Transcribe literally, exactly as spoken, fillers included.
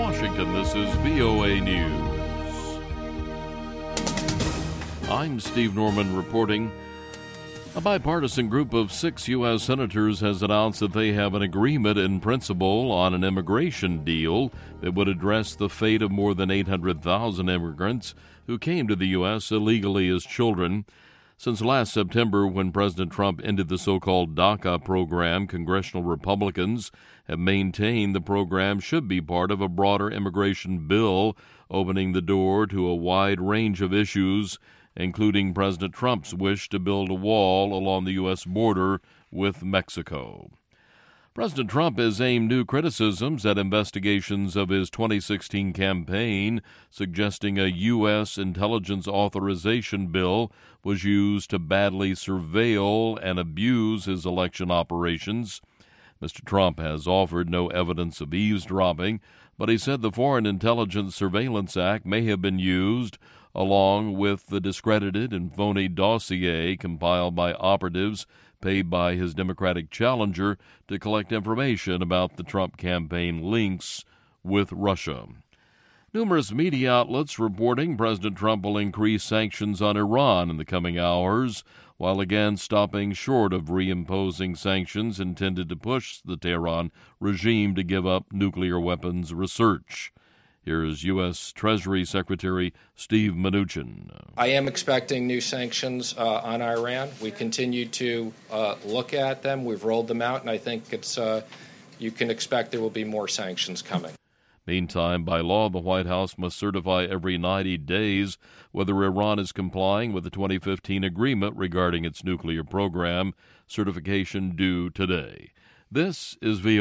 Washington, this is V O A News. I'm Steve Norman reporting. A bipartisan group of six U S senators has announced that they have an agreement in principle on an immigration deal that would address the fate of more than eight hundred thousand immigrants who came to the U S illegally as children. Since last September, when President Trump ended the so-called DACA program, congressional Republicans have maintained the program should be part of a broader immigration bill, opening the door to a wide range of issues, including President Trump's wish to build a wall along the U S border with Mexico. President Trump has aimed new criticisms at investigations of his twenty sixteen campaign, suggesting a U S intelligence authorization bill was used to badly surveil and abuse his election operations. Mister Trump has offered no evidence of eavesdropping, but he said the Foreign Intelligence Surveillance Act may have been used, along with the discredited and phony dossier compiled by operatives paid by his Democratic challenger to collect information about the Trump campaign links with Russia. Numerous media outlets reporting President Trump will increase sanctions on Iran in the coming hours, while again stopping short of reimposing sanctions intended to push the Tehran regime to give up nuclear weapons research. Here is U S. Treasury Secretary Steve Mnuchin. I am expecting new sanctions uh, on Iran. We continue to uh, look at them. We've rolled them out, and I think it's uh, you can expect there will be more sanctions coming. Meantime, by law, the White House must certify every ninety days whether Iran is complying with the twenty fifteen agreement regarding its nuclear program, certification due today. This is V O A.